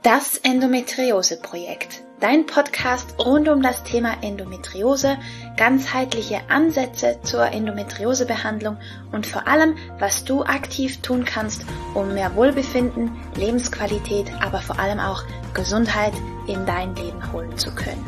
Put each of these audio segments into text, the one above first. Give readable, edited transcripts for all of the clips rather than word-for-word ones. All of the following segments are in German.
Das Endometriose-Projekt, dein Podcast rund um das Thema Endometriose, ganzheitliche Ansätze zur Endometriosebehandlung und vor allem, was du aktiv tun kannst, um mehr Wohlbefinden, Lebensqualität, aber vor allem auch Gesundheit in dein Leben holen zu können.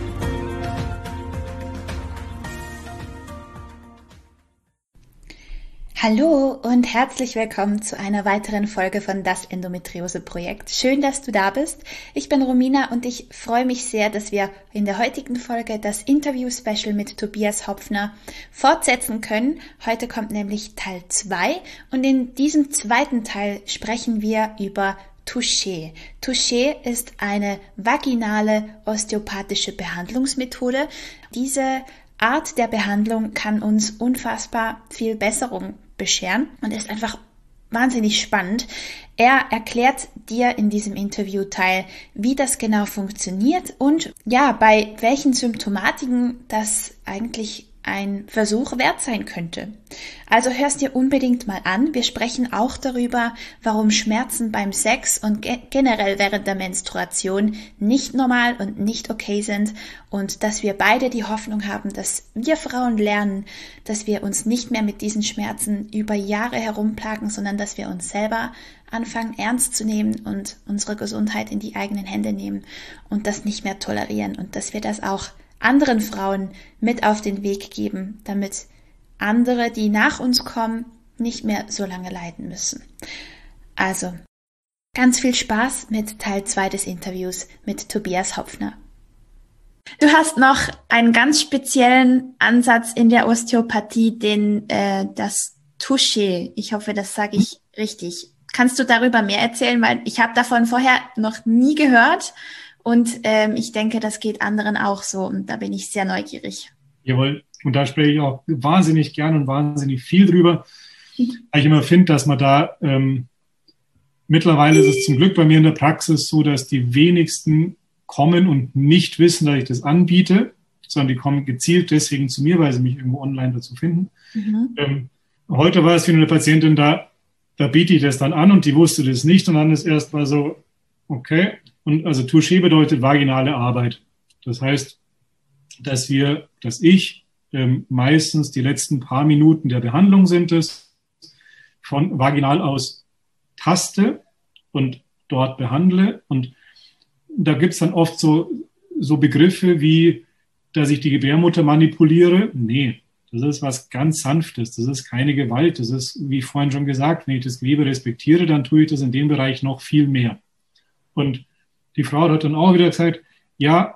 Hallo und herzlich willkommen zu einer weiteren Folge von Das Endometriose-Projekt. Schön, dass du da bist. Ich bin Romina und ich freue mich sehr, dass wir in der heutigen Folge das Interview-Special mit Tobias Hopfner fortsetzen können. Heute kommt nämlich Teil 2 und in diesem zweiten Teil sprechen wir über Touché. Touché ist eine vaginale osteopathische Behandlungsmethode. Diese Art der Behandlung kann uns unfassbar viel Besserung bescheren und ist einfach wahnsinnig spannend. Er erklärt dir in diesem Interviewteil, wie das genau funktioniert und bei welchen Symptomatiken das eigentlich ein Versuch wert sein könnte. Also hörst dir unbedingt mal an. Wir sprechen auch darüber, warum Schmerzen beim Sex und generell während der Menstruation nicht normal und nicht okay sind und dass wir beide die Hoffnung haben, dass wir Frauen lernen, dass wir uns nicht mehr mit diesen Schmerzen über Jahre herumplagen, sondern dass wir uns selber anfangen ernst zu nehmen und unsere Gesundheit in die eigenen Hände nehmen und das nicht mehr tolerieren und dass wir das auch anderen Frauen mit auf den Weg geben, damit andere, die nach uns kommen, nicht mehr so lange leiden müssen. Also, ganz viel Spaß mit Teil 2 des Interviews mit Tobias Hopfner. Du hast noch einen ganz speziellen Ansatz in der Osteopathie, das Touché. Ich hoffe, das sage ich richtig. Kannst du darüber mehr erzählen? Weil ich habe davon vorher noch nie gehört. Und ich denke, das geht anderen auch so und da bin ich sehr neugierig. Jawohl, und da spreche ich auch wahnsinnig gern und wahnsinnig viel drüber, weil ich immer finde, dass man da, mittlerweile ist es zum Glück bei mir in der Praxis so, dass die wenigsten kommen und nicht wissen, dass ich das anbiete, sondern die kommen gezielt deswegen zu mir, weil sie mich irgendwo online dazu finden. Heute war es wieder eine Patientin, da biete ich das dann an und die wusste das nicht und dann ist erst mal so, okay. Und also Touché bedeutet vaginale Arbeit. Das heißt, dass ich meistens die letzten paar Minuten der Behandlung sind es, von vaginal aus taste und dort behandle. Und da gibt es dann oft so Begriffe wie, dass ich die Gebärmutter manipuliere. Nee, das ist was ganz Sanftes. Das ist keine Gewalt. Das ist, wie vorhin schon gesagt, wenn ich das Gewebe respektiere, dann tue ich das in dem Bereich noch viel mehr. Und die Frau hat dann auch wieder gesagt, ja,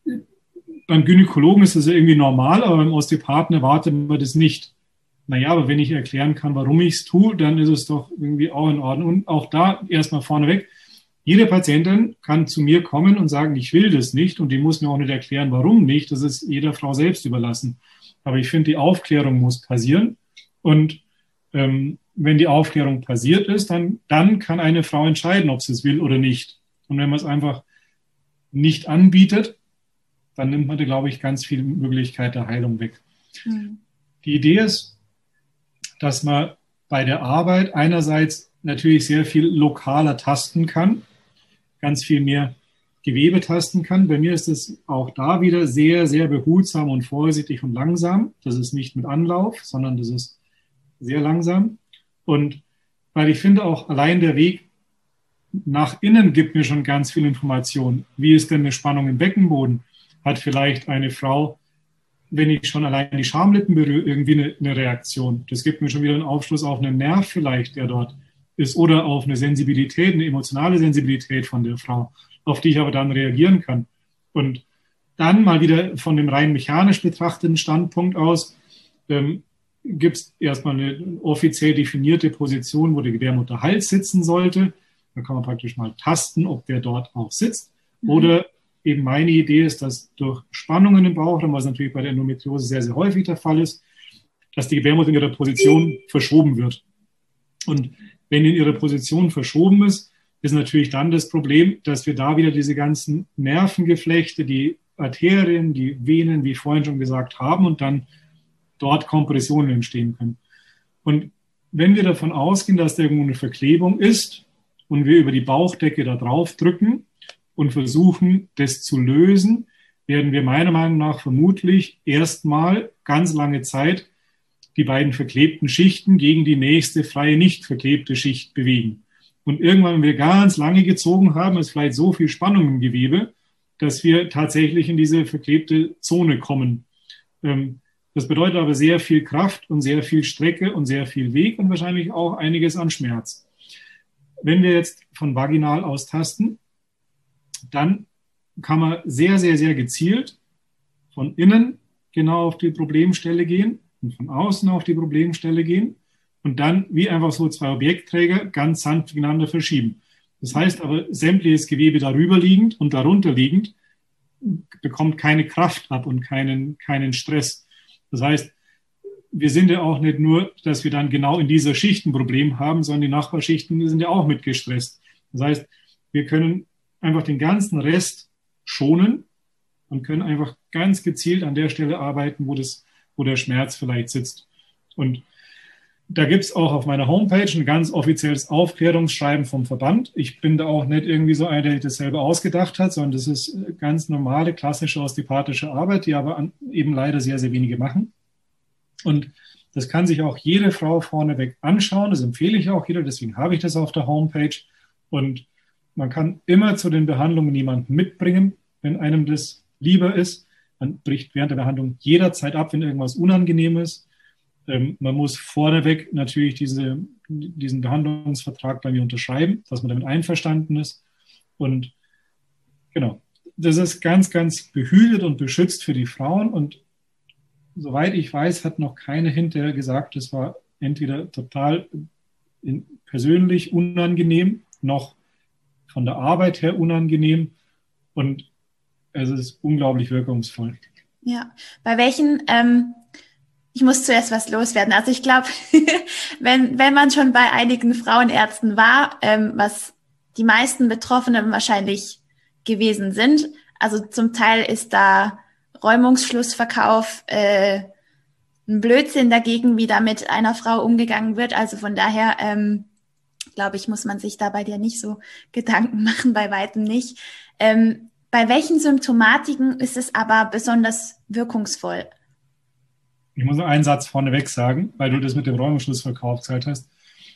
beim Gynäkologen ist das ja irgendwie normal, aber beim Osteopathen erwartet man das nicht. Naja, aber wenn ich erklären kann, warum ich es tue, dann ist es doch irgendwie auch in Ordnung. Und auch da erstmal vorneweg, jede Patientin kann zu mir kommen und sagen, ich will das nicht und die muss mir auch nicht erklären, warum nicht. Das ist jeder Frau selbst überlassen. Aber ich finde, die Aufklärung muss passieren und wenn die Aufklärung passiert ist, dann kann eine Frau entscheiden, ob sie es will oder nicht. Und wenn man es einfach nicht anbietet, dann nimmt man da, glaube ich, ganz viel Möglichkeit der Heilung weg. Die Idee ist, dass man bei der Arbeit einerseits natürlich sehr viel lokaler tasten kann, ganz viel mehr Gewebe tasten kann. Bei mir ist es auch da wieder sehr, sehr behutsam und vorsichtig und langsam. Das ist nicht mit Anlauf, sondern das ist sehr langsam. Und weil ich finde, auch allein der Weg nach innen gibt mir schon ganz viel Information. Wie ist denn eine Spannung im Beckenboden? Hat vielleicht eine Frau, wenn ich schon allein die Schamlippen berühre, irgendwie eine Reaktion? Das gibt mir schon wieder einen Aufschluss auf einen Nerv vielleicht, der dort ist, oder auf eine Sensibilität, eine emotionale Sensibilität von der Frau, auf die ich aber dann reagieren kann. Und dann mal wieder von dem rein mechanisch betrachteten Standpunkt aus, gibt es erstmal eine offiziell definierte Position, wo der Gebärmutterhals sitzen sollte. Da kann man praktisch mal tasten, ob der dort auch sitzt. Oder eben meine Idee ist, dass durch Spannungen im Bauchraum, was natürlich bei der Endometriose sehr, sehr häufig der Fall ist, dass die Gebärmutter in ihrer Position verschoben wird. Und wenn in ihrer Position verschoben ist natürlich dann das Problem, dass wir da wieder diese ganzen Nervengeflechte, die Arterien, die Venen, wie vorhin schon gesagt haben, und dann dort Kompressionen entstehen können. Und wenn wir davon ausgehen, dass da irgendwo eine Verklebung ist und wir über die Bauchdecke da drauf drücken, und versuchen, das zu lösen, werden wir meiner Meinung nach vermutlich erstmal ganz lange Zeit die beiden verklebten Schichten gegen die nächste freie, nicht verklebte Schicht bewegen. Und irgendwann, wenn wir ganz lange gezogen haben, ist vielleicht so viel Spannung im Gewebe, dass wir tatsächlich in diese verklebte Zone kommen. Das bedeutet aber sehr viel Kraft und sehr viel Strecke und sehr viel Weg und wahrscheinlich auch einiges an Schmerz. Wenn wir jetzt von vaginal aus tasten, dann kann man sehr, sehr, sehr gezielt von innen genau auf die Problemstelle gehen und von außen auf die Problemstelle gehen und dann wie einfach so zwei Objektträger ganz sanft gegeneinander verschieben. Das heißt aber, sämtliches Gewebe darüber liegend und darunter liegend bekommt keine Kraft ab und keinen Stress. Das heißt, wir sind ja auch nicht nur, dass wir dann genau in dieser Schicht ein Problem haben, sondern die Nachbarschichten sind ja auch mit gestresst. Das heißt, wir können einfach den ganzen Rest schonen und können einfach ganz gezielt an der Stelle arbeiten, wo der Schmerz vielleicht sitzt. Und da gibt es auch auf meiner Homepage ein ganz offizielles Aufklärungsschreiben vom Verband. Ich bin da auch nicht irgendwie so einer, der das selber ausgedacht hat, sondern das ist ganz normale, klassische osteopathische Arbeit, die aber eben leider sehr, sehr wenige machen. Und das kann sich auch jede Frau vorneweg anschauen. Das empfehle ich auch jeder, deswegen habe ich das auf der Homepage. Und man kann immer zu den Behandlungen jemanden mitbringen, wenn einem das lieber ist. Man bricht während der Behandlung jederzeit ab, wenn irgendwas unangenehm ist. Man muss vorneweg natürlich diesen Behandlungsvertrag bei mir unterschreiben, dass man damit einverstanden ist. Und genau, das ist ganz, ganz behütet und beschützt für die Frauen. Und soweit ich weiß, hat noch keine hinterher gesagt, das war entweder total persönlich unangenehm, noch von der Arbeit her unangenehm. Und es ist unglaublich wirkungsvoll. Ja, bei welchen... Ich muss zuerst was loswerden. Also ich glaube, wenn man schon bei einigen Frauenärzten war, was die meisten Betroffenen wahrscheinlich gewesen sind, also zum Teil ist da Räumungsschlussverkauf ein Blödsinn dagegen, wie da mit einer Frau umgegangen wird. Also von daher, glaube ich, muss man sich da bei dir nicht so Gedanken machen, bei weitem nicht. Bei welchen Symptomatiken ist es aber besonders wirkungsvoll? Ich muss noch einen Satz vorneweg sagen, weil du das mit dem Räumungsschlussverkauf gesagt hast.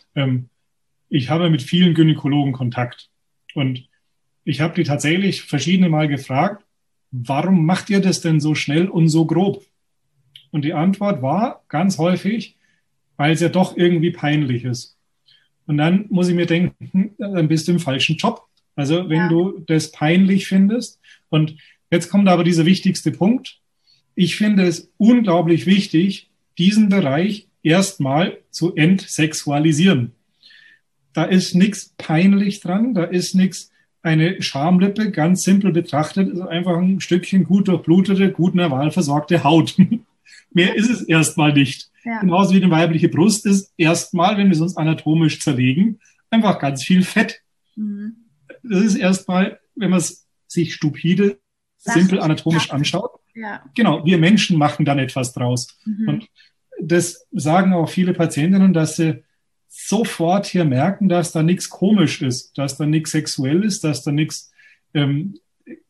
Ich habe mit vielen Gynäkologen Kontakt und ich habe die tatsächlich verschiedene Mal gefragt, warum macht ihr das denn so schnell und so grob? Und die Antwort war ganz häufig, weil es ja doch irgendwie peinlich ist. Und dann muss ich mir denken, dann bist du im falschen Job. Also wenn du das peinlich findest. Und jetzt kommt aber dieser wichtigste Punkt. Ich finde es unglaublich wichtig, diesen Bereich erstmal zu entsexualisieren. Da ist nichts peinlich dran, da ist nichts, eine Schamlippe, ganz simpel betrachtet, ist einfach ein Stückchen gut durchblutete, gut nerval versorgte Haut. Mehr ist es erstmal nicht. Ja. Genauso wie eine weibliche Brust ist erstmal, wenn wir es uns anatomisch zerlegen, einfach ganz viel Fett. Mhm. Das ist erstmal, wenn man es sich stupide, simpel anatomisch anschaut. Ja. Genau, wir Menschen machen dann etwas draus. Mhm. Und das sagen auch viele Patientinnen, dass sie sofort hier merken, dass da nichts komisch ist, dass da nichts sexuell ist, dass da nichts, sondern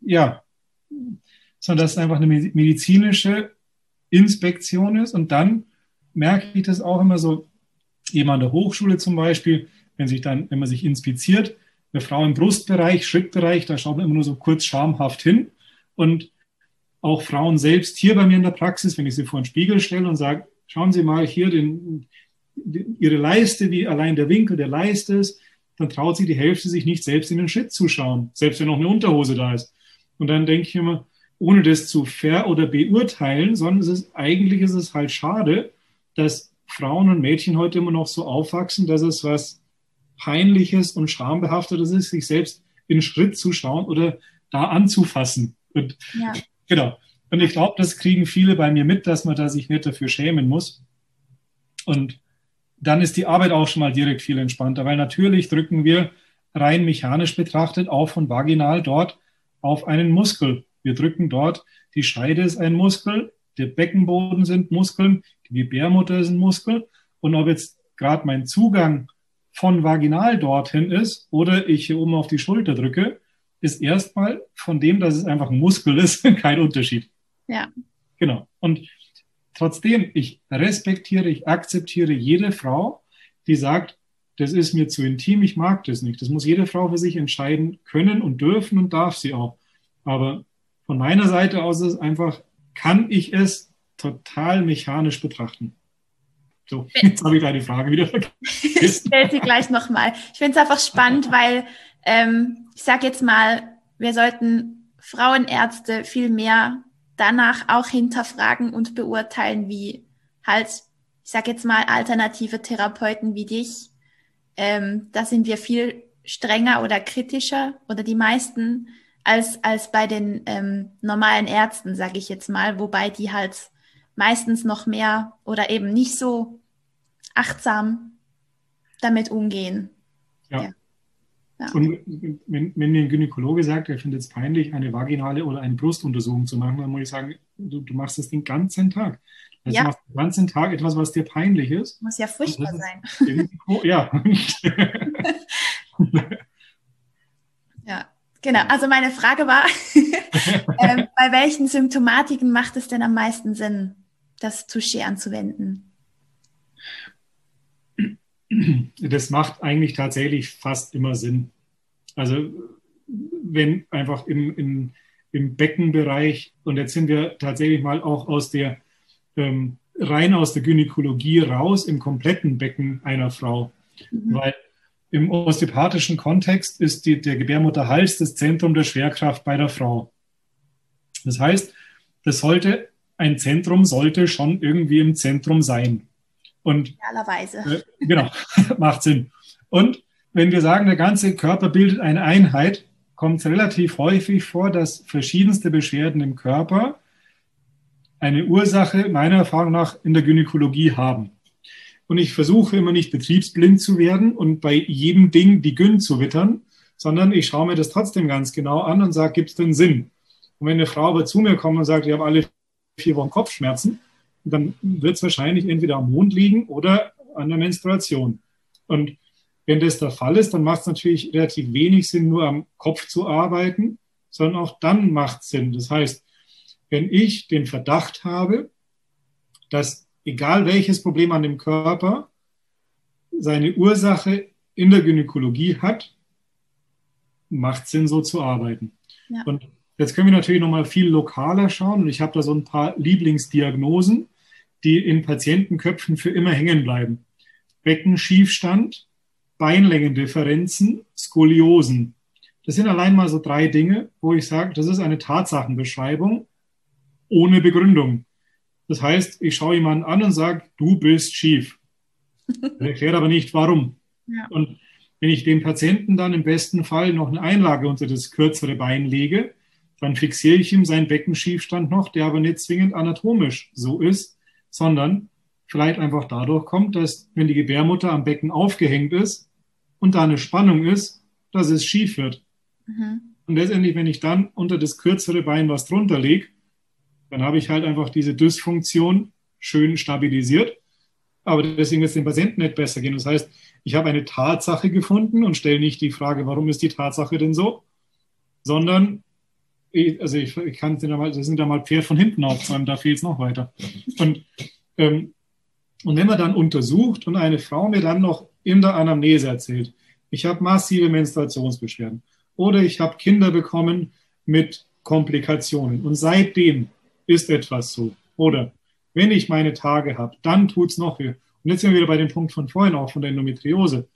dass es einfach eine medizinische Inspektion ist. Und dann merke ich das auch immer so, eben an der Hochschule zum Beispiel, wenn man sich inspiziert, eine Frau im Brustbereich, Schrittbereich, da schaut man immer nur so kurz schamhaft hin. Und auch Frauen selbst hier bei mir in der Praxis, wenn ich sie vor den Spiegel stelle und sage, schauen Sie mal hier Ihre Leiste, wie allein der Winkel der Leiste ist, dann traut sich die Hälfte sich nicht selbst in den Schritt zu schauen, selbst wenn noch eine Unterhose da ist. Und dann denke ich immer, ohne das zu oder beurteilen, sondern eigentlich ist es halt schade, dass Frauen und Mädchen heute immer noch so aufwachsen, dass es was Peinliches und Schambehaftetes ist, sich selbst in den Schritt zu schauen oder da anzufassen. Und genau. Und ich glaube, das kriegen viele bei mir mit, dass man da sich nicht dafür schämen muss. Und dann ist die Arbeit auch schon mal direkt viel entspannter, weil natürlich drücken wir rein mechanisch betrachtet auch von vaginal dort auf einen Muskel. Wir drücken dort, die Scheide ist ein Muskel, der Beckenboden sind Muskeln, die Gebärmutter ist ein Muskel. Und ob jetzt gerade mein Zugang von vaginal dorthin ist oder ich hier oben auf die Schulter drücke, ist erstmal von dem, dass es einfach ein Muskel ist, kein Unterschied. Ja. Genau. Und trotzdem, ich respektiere, ich akzeptiere jede Frau, die sagt, das ist mir zu intim, ich mag das nicht. Das muss jede Frau für sich entscheiden können und dürfen und darf sie auch. Aber von meiner Seite aus ist es einfach, kann ich es total mechanisch betrachten. So, jetzt habe ich deine Frage wieder vergessen. Ich stelle sie gleich nochmal. Ich finde es einfach spannend, weil ich sage jetzt mal, wir sollten Frauenärzte viel mehr danach auch hinterfragen und beurteilen, wie halt, ich sage jetzt mal, alternative Therapeuten wie dich. Da sind wir viel strenger oder kritischer oder die meisten als bei den normalen Ärzten, sage ich jetzt mal, wobei die halt meistens noch mehr oder eben nicht so achtsam damit umgehen. Ja. Ja. Und wenn mir ein Gynäkologe sagt, er findet es peinlich, eine vaginale oder eine Brustuntersuchung zu machen, dann muss ich sagen, du machst das den ganzen Tag. Also du machst den ganzen Tag etwas, was dir peinlich ist. Muss ja furchtbar sein. Ja. Ja, genau. Also meine Frage war, bei welchen Symptomatiken macht es denn am meisten Sinn, das Touché anzuwenden? Das macht eigentlich tatsächlich fast immer Sinn. Also wenn einfach im Beckenbereich, und jetzt sind wir tatsächlich mal auch rein aus der Gynäkologie raus, im kompletten Becken einer Frau. Weil im osteopathischen Kontext ist der Gebärmutterhals das Zentrum der Schwerkraft bei der Frau. Das heißt, ein Zentrum sollte schon irgendwie im Zentrum sein. Und idealerweise. Genau, macht Sinn. Und wenn wir sagen, der ganze Körper bildet eine Einheit, kommt es relativ häufig vor, dass verschiedenste Beschwerden im Körper eine Ursache meiner Erfahrung nach in der Gynäkologie haben. Und ich versuche immer nicht betriebsblind zu werden und bei jedem Ding die Gyn zu wittern, sondern ich schaue mir das trotzdem ganz genau an und sage, gibt es denn Sinn? Und wenn eine Frau aber zu mir kommt und sagt, ich habe alle 4 Wochen Kopfschmerzen, dann wird es wahrscheinlich entweder am Mond liegen oder an der Menstruation. Und wenn das der Fall ist, dann macht es natürlich relativ wenig Sinn, nur am Kopf zu arbeiten, sondern auch dann macht es Sinn. Das heißt, wenn ich den Verdacht habe, dass egal welches Problem an dem Körper seine Ursache in der Gynäkologie hat, macht es Sinn, so zu arbeiten. Ja. Und jetzt können wir natürlich noch mal viel lokaler schauen. Und ich habe da so ein paar Lieblingsdiagnosen, die in Patientenköpfen für immer hängen bleiben. Beckenschiefstand, Beinlängendifferenzen, Skoliosen. Das sind allein mal so 3 Dinge, wo ich sage, das ist eine Tatsachenbeschreibung ohne Begründung. Das heißt, ich schaue jemanden an und sage, du bist schief. Ich erkläre aber nicht, warum. Ja. Und wenn ich dem Patienten dann im besten Fall noch eine Einlage unter das kürzere Bein lege, dann fixiere ich ihm seinen Beckenschiefstand noch, der aber nicht zwingend anatomisch so ist, sondern vielleicht einfach dadurch kommt, dass, wenn die Gebärmutter am Becken aufgehängt ist und da eine Spannung ist, dass es schief wird. Und letztendlich, wenn ich dann unter das kürzere Bein was drunter lege, dann habe ich halt einfach diese Dysfunktion schön stabilisiert. Aber deswegen wird es dem Patienten nicht besser gehen. Das heißt, ich habe eine Tatsache gefunden und stelle nicht die Frage, warum ist die Tatsache denn so, sondern ich kann es mal, das sind da mal Pferd von hinten aufzäumen, da fehlt es noch weiter. Und wenn man dann untersucht und eine Frau mir dann noch in der Anamnese erzählt, ich habe massive Menstruationsbeschwerden oder ich habe Kinder bekommen mit Komplikationen und seitdem ist etwas so. Oder wenn ich meine Tage habe, dann tut es noch weh. Und jetzt sind wir wieder bei dem Punkt von vorhin auch, von der Endometriose.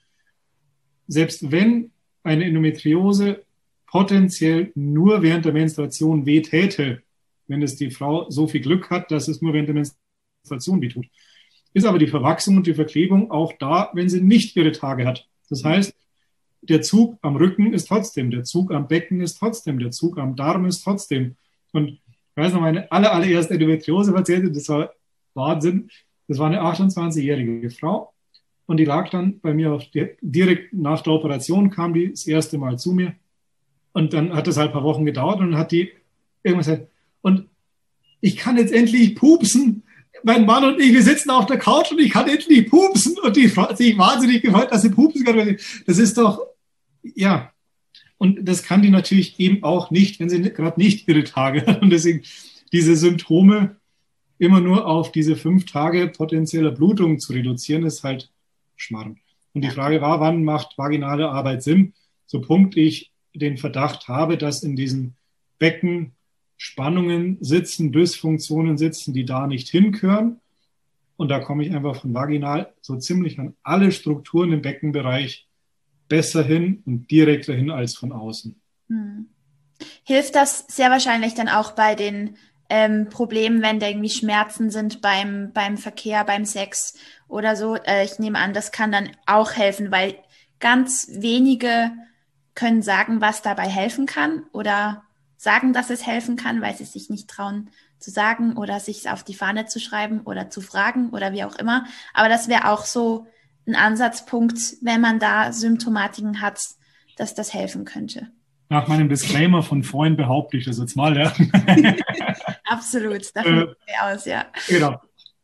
Selbst wenn eine Endometriose potenziell nur während der Menstruation weh täte, wenn es die Frau so viel Glück hat, dass es nur während der Menstruation weh tut, ist aber die Verwachsung und die Verklebung auch da, wenn sie nicht ihre Tage hat. Das heißt, der Zug am Rücken ist trotzdem, der Zug am Becken ist trotzdem, der Zug am Darm ist trotzdem. Und ich weiß noch, meine allererste Endometriose-Patientin, das war Wahnsinn, das war eine 28-jährige Frau und die lag dann bei mir direkt nach der Operation, kam die das erste Mal zu mir und dann hat das halt ein paar Wochen gedauert und dann hat die irgendwas gesagt, und ich kann jetzt endlich pupsen. Mein Mann und ich, wir sitzen auf der Couch und ich kann endlich pupsen und die hat sich wahnsinnig gefreut, dass sie pupsen kann. Das ist doch, ja, Und das kann die natürlich eben auch nicht, wenn sie gerade nicht ihre Tage hat. Und deswegen diese Symptome immer nur auf diese 5 Tage potenzieller Blutung zu reduzieren, ist halt Schmarrn. Und die Frage war, wann macht vaginale Arbeit Sinn? So Punkt ich den Verdacht habe, dass in diesem Becken Spannungen sitzen, Dysfunktionen sitzen, die da nicht hingehören. Und da komme ich einfach von vaginal so ziemlich an alle Strukturen im Beckenbereich besser hin und direkter hin als von außen. Hilft das sehr wahrscheinlich dann auch bei den Problemen, wenn da irgendwie Schmerzen sind beim Verkehr, beim Sex oder so. Ich nehme an, das kann dann auch helfen, weil ganz wenige können sagen, was dabei helfen kann oder sagen, dass es helfen kann, weil sie sich nicht trauen zu sagen oder sich auf die Fahne zu schreiben oder zu fragen oder wie auch immer. Aber das wäre auch so ein Ansatzpunkt, wenn man da Symptomatiken hat, dass das helfen könnte. Nach meinem Disclaimer von vorhin behaupte ich das jetzt mal, ja. Absolut, davon gehen wir aus, ja. Genau.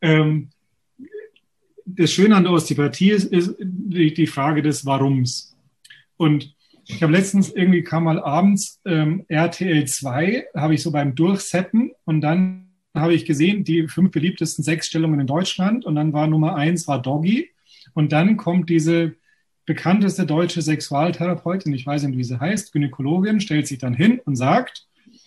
Das Schöne an der Osteopathie ist die Frage des Warums. Und ich habe letztens irgendwie kam mal abends RTL 2, habe ich so beim Durchseppen und dann habe ich gesehen, die 5 beliebtesten Sexstellungen in Deutschland und dann war Nummer 1 war Doggy und dann kommt diese bekannteste deutsche Sexualtherapeutin, ich weiß nicht, wie sie heißt, Gynäkologin, stellt sich dann hin und sagt,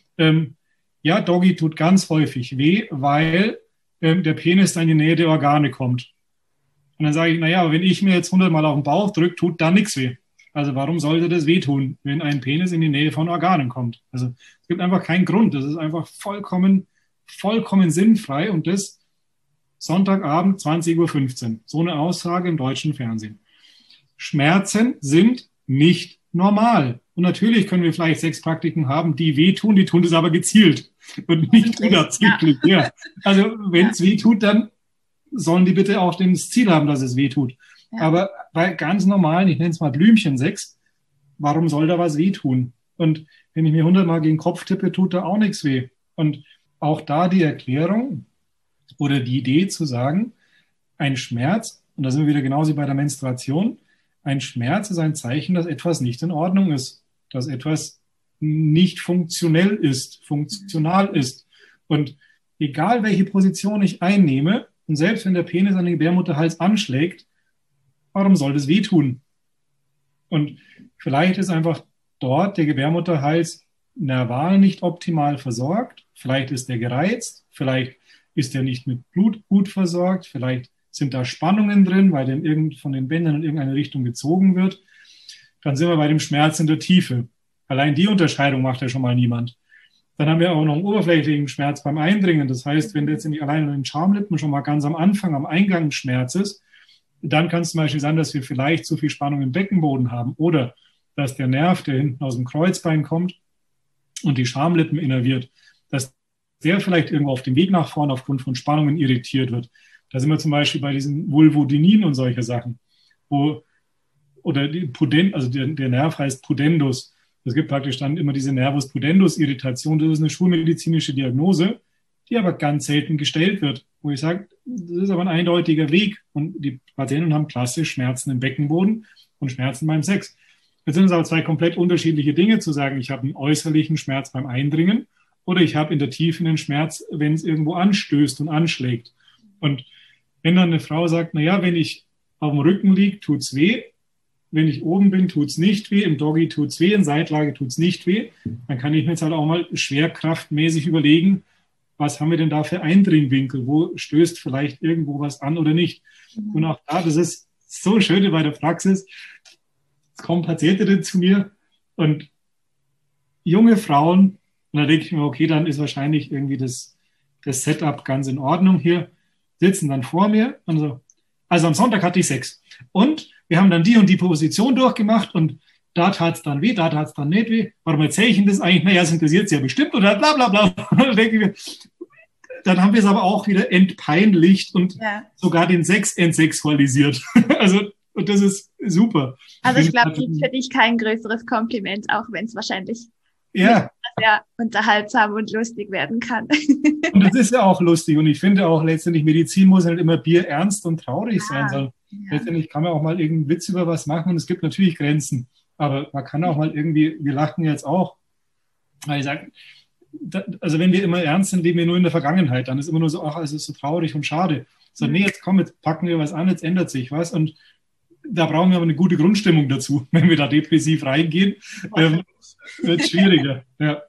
ja, Doggy tut ganz häufig weh, weil der Penis dann in die Nähe der Organe kommt. Und dann sage ich, naja, aber wenn ich mir jetzt 100 Mal auf den Bauch drücke, tut da nichts weh. Also warum sollte das wehtun, wenn ein Penis in die Nähe von Organen kommt? Also es gibt einfach keinen Grund. Das ist einfach vollkommen sinnfrei und das Sonntagabend 20:15 Uhr. So eine Aussage im deutschen Fernsehen. Schmerzen sind nicht normal. Und natürlich können wir vielleicht Sexpraktiken haben, die wehtun, die tun das aber gezielt und nicht unabsichtlich. Ja. Also wenn es wehtut, dann sollen die bitte auch das Ziel haben, dass es wehtut. Ja. Aber bei ganz normalen, ich nenne es mal Blümchensex, warum soll da was wehtun? Und wenn ich mir 100 Mal gegen den Kopf tippe, tut da auch nichts weh. Und auch da die Erklärung oder die Idee zu sagen, ein Schmerz, und da sind wir wieder genauso wie bei der Menstruation, ein Schmerz ist ein Zeichen, dass etwas nicht in Ordnung ist, dass etwas nicht funktional ist. Und egal, welche Position ich einnehme, und selbst wenn der Penis an den Gebärmutterhals anschlägt, warum soll das wehtun? Und vielleicht ist einfach dort der Gebärmutterhals nerval nicht optimal versorgt, vielleicht ist er gereizt, vielleicht ist er nicht mit Blut gut versorgt, vielleicht sind da Spannungen drin, weil der von den Bändern in irgendeine Richtung gezogen wird. Dann sind wir bei dem Schmerz in der Tiefe. Allein die Unterscheidung macht ja schon mal niemand. Dann haben wir auch noch einen oberflächlichen Schmerz beim Eindringen. Das heißt, wenn jetzt nicht allein an den Schamlippen schon mal ganz am Anfang, am Eingang ein Schmerz ist, dann kann es zum Beispiel sein, dass wir vielleicht zu viel Spannung im Beckenboden haben oder dass der Nerv, der hinten aus dem Kreuzbein kommt und die Schamlippen innerviert, dass der vielleicht irgendwo auf dem Weg nach vorne aufgrund von Spannungen irritiert wird. Da sind wir zum Beispiel bei diesen Vulvodinin und solche Sachen. Der Nerv heißt Pudendus. Es gibt praktisch dann immer diese Nervus pudendus Irritation. Das ist eine schulmedizinische Diagnose, die aber ganz selten gestellt wird. Wo ich sage, das ist aber ein eindeutiger Weg. Und die Patienten haben klassisch Schmerzen im Beckenboden und Schmerzen beim Sex. Jetzt sind es aber 2 komplett unterschiedliche Dinge zu sagen. Ich habe einen äußerlichen Schmerz beim Eindringen oder ich habe in der Tiefe einen Schmerz, wenn es irgendwo anstößt und anschlägt. Und wenn dann eine Frau sagt, naja, wenn ich auf dem Rücken liege, tut's weh. Wenn ich oben bin, tut's nicht weh. Im Doggy tut's weh. In Seitlage tut's nicht weh. Dann kann ich mir jetzt halt auch mal schwerkraftmäßig überlegen, was haben wir denn da für Eindringwinkel? Wo stößt vielleicht irgendwo was an oder nicht? Und auch da, das ist so schön bei der Praxis. Es kommen Patientinnen zu mir und junge Frauen, und da denke ich mir, okay, dann ist wahrscheinlich irgendwie das Setup ganz in Ordnung hier, sitzen dann vor mir und so, also am Sonntag hatte ich Sex und wir haben dann die und die Position durchgemacht und da tat es dann weh, da tat es dann nicht weh. Warum erzähle ich Ihnen das eigentlich? Naja, es interessiert Sie ja bestimmt oder bla bla bla. Dann haben wir es aber auch wieder entpeinlicht und sogar den Sex entsexualisiert. Also, und das ist super. Also ich glaube, das ist für dich kein größeres Kompliment, auch wenn es wahrscheinlich sehr unterhaltsam und lustig werden kann. Und das ist ja auch lustig. Und ich finde auch letztendlich, Medizin muss halt immer bierernst und traurig sein. Ja. Letztendlich kann man auch mal irgendeinen Witz über was machen und es gibt natürlich Grenzen. Aber man kann auch mal irgendwie, wir lachen jetzt auch, weil ich sage, also wenn wir immer ernst sind, leben wir nur in der Vergangenheit. Dann ist immer nur so, ach, es ist so traurig und schade. So, nee, jetzt komm, jetzt packen wir was an, jetzt ändert sich was. Und da brauchen wir aber eine gute Grundstimmung dazu. Wenn wir da depressiv reingehen, wird es schwieriger. Ja.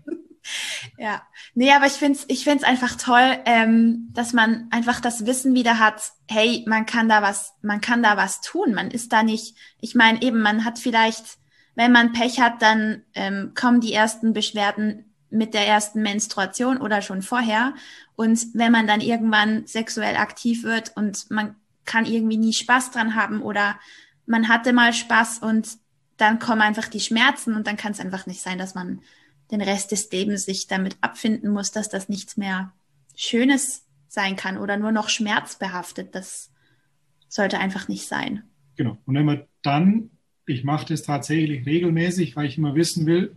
Ja, nee, aber ich find's einfach toll, dass man einfach das Wissen wieder hat, hey, man kann da was tun. Man ist da nicht, ich meine eben, man hat vielleicht, wenn man Pech hat, dann kommen die ersten Beschwerden mit der ersten Menstruation oder schon vorher. Und wenn man dann irgendwann sexuell aktiv wird und man kann irgendwie nie Spaß dran haben oder man hatte mal Spaß und dann kommen einfach die Schmerzen und dann kann es einfach nicht sein, dass man den Rest des Lebens sich damit abfinden muss, dass das nichts mehr Schönes sein kann oder nur noch schmerzbehaftet. Das sollte einfach nicht sein. Genau. Und wenn man dann, ich mache das tatsächlich regelmäßig, weil ich immer wissen will,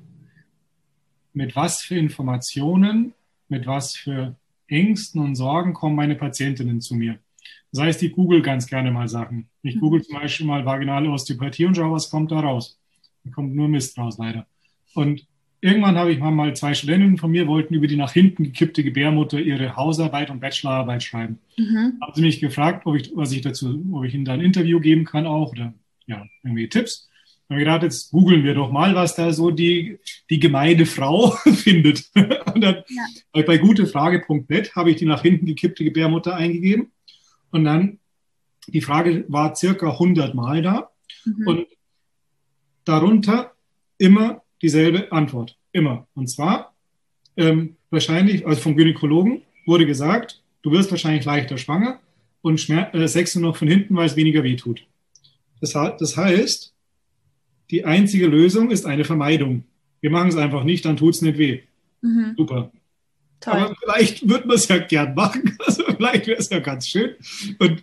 mit was für Informationen, mit was für Ängsten und Sorgen kommen meine Patientinnen zu mir. Das heißt, ich google ganz gerne mal Sachen. Ich google zum Beispiel mal vaginale Osteopathie und schaue, was kommt da raus. Da kommt nur Mist raus, leider. Und irgendwann habe ich mal 2 Studentinnen von mir, wollten über die nach hinten gekippte Gebärmutter ihre Hausarbeit und Bachelorarbeit schreiben. Haben sie mich gefragt, ob ich ihnen da ein Interview geben kann auch oder ja, irgendwie Tipps. Dann habe ich gedacht, jetzt googeln wir doch mal, was da so die gemeine Frau findet. Und dann bei gutefrage.net habe ich die nach hinten gekippte Gebärmutter eingegeben. Und dann, die Frage war circa 100 Mal da. Und darunter immer dieselbe Antwort. Immer. Und zwar wahrscheinlich, also vom Gynäkologen wurde gesagt, du wirst wahrscheinlich leichter schwanger und Sex nur noch von hinten, weil es weniger wehtut. Das heißt, die einzige Lösung ist eine Vermeidung. Wir machen es einfach nicht, dann tut es nicht weh. Super. Toll. Aber vielleicht würde man es ja gern machen. Also vielleicht wäre es ja ganz schön. Und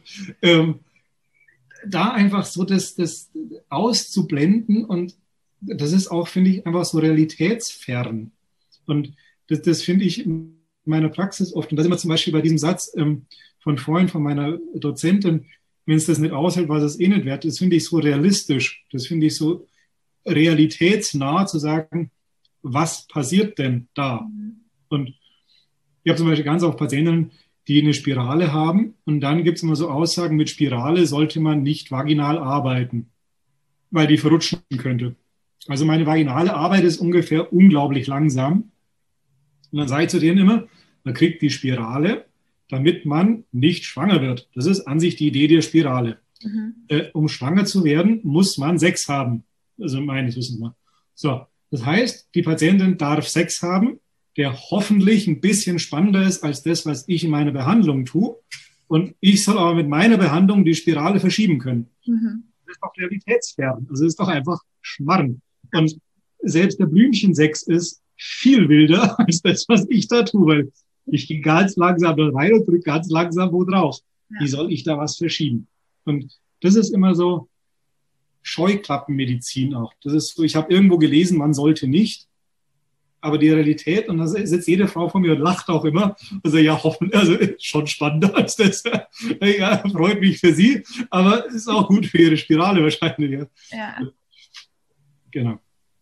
da einfach so das auszublenden und das ist auch, finde ich, einfach so realitätsfern. Und das finde ich in meiner Praxis oft. Und da sind wir zum Beispiel bei diesem Satz von vorhin von meiner Dozentin, wenn es das nicht aushält, was es eh nicht wert ist, finde ich so realistisch. Das finde ich so realitätsnah zu sagen, was passiert denn da? Und ich habe zum Beispiel ganz oft Patienten, die eine Spirale haben und dann gibt es immer so Aussagen, mit Spirale sollte man nicht vaginal arbeiten, weil die verrutschen könnte. Also meine vaginale Arbeit ist ungefähr unglaublich langsam. Und dann sage ich zu denen immer, man kriegt die Spirale, damit man nicht schwanger wird. Das ist an sich die Idee der Spirale. Um schwanger zu werden, muss man Sex haben. Also meines Wissens mal. So, das heißt, die Patientin darf Sex haben, der hoffentlich ein bisschen spannender ist als das, was ich in meiner Behandlung tue. Und ich soll aber mit meiner Behandlung die Spirale verschieben können. Das ist doch realitätsfern. Also das ist doch einfach Schmarrn. Und selbst der Blümchensex ist viel wilder als das, was ich da tue, weil ich gehe ganz langsam da rein und drücke ganz langsam wo drauf. Wie soll ich da was verschieben? Und das ist immer so Scheuklappenmedizin auch. Das ist so, ich habe irgendwo gelesen, man sollte nicht. Aber die Realität, und da sitzt jede Frau vor mir und lacht auch immer. Also ja, hoffentlich, also schon spannender als das. Ja, freut mich für sie, aber ist auch gut für ihre Spirale wahrscheinlich. Ja. Genau.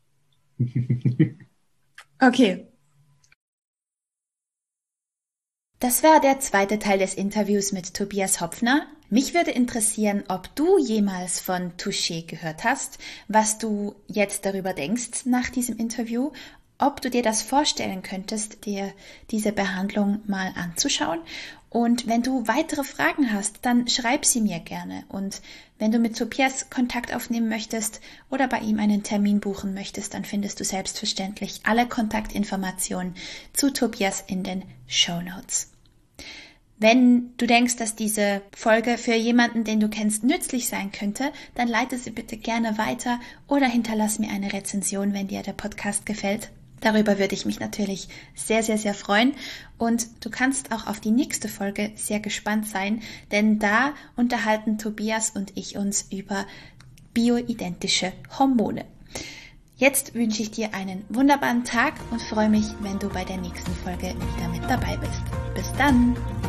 Okay. Das war der zweite Teil des Interviews mit Tobias Hopfner. Mich würde interessieren, ob du jemals von Touché gehört hast, was du jetzt darüber denkst nach diesem Interview, ob du dir das vorstellen könntest, dir diese Behandlung mal anzuschauen. Und wenn du weitere Fragen hast, dann schreib sie mir gerne. Und wenn du mit Tobias Kontakt aufnehmen möchtest oder bei ihm einen Termin buchen möchtest, dann findest du selbstverständlich alle Kontaktinformationen zu Tobias in den Shownotes. Wenn du denkst, dass diese Folge für jemanden, den du kennst, nützlich sein könnte, dann leite sie bitte gerne weiter oder hinterlass mir eine Rezension, wenn dir der Podcast gefällt. Darüber würde ich mich natürlich sehr, sehr, sehr freuen. Und du kannst auch auf die nächste Folge sehr gespannt sein, denn da unterhalten Tobias und ich uns über bioidentische Hormone. Jetzt wünsche ich dir einen wunderbaren Tag und freue mich, wenn du bei der nächsten Folge wieder mit dabei bist. Bis dann!